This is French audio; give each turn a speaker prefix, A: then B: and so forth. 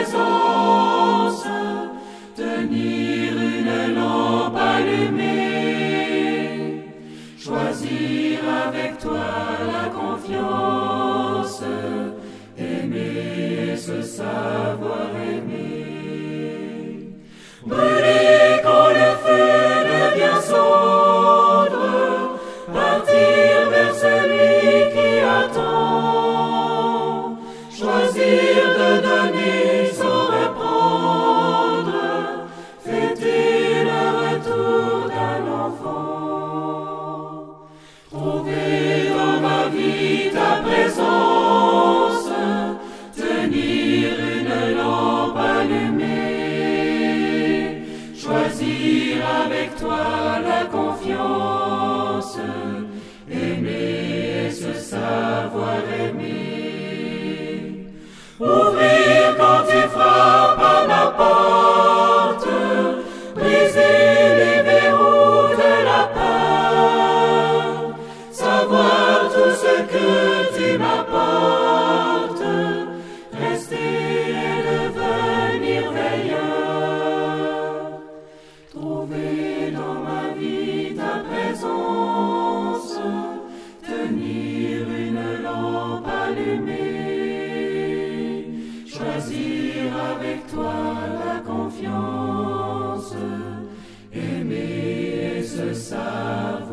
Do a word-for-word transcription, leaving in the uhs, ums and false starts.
A: présence, tenir une lampe allumée, choisir avec toi la confiance, aimer et se savoir aimer. Brûler quand le feu devient cendre, partir vers celui qui attend, choisir de donner sans reprendre, fêter le retour d'un enfant. Trouver dans ma vie ta présence, tenir une lampe allumée, choisir avec toi la confiance, aimer et se savoir aimer. Ouvrir quand tu frappes à ma porte, briser les verrous de la peur, savoir tout ce que tu m'apportes, rester et devenir veilleur. Trouver dans ma vie ta présence, tenir une lampe allumée, choisir avec toi la confiance, aimer et se savoir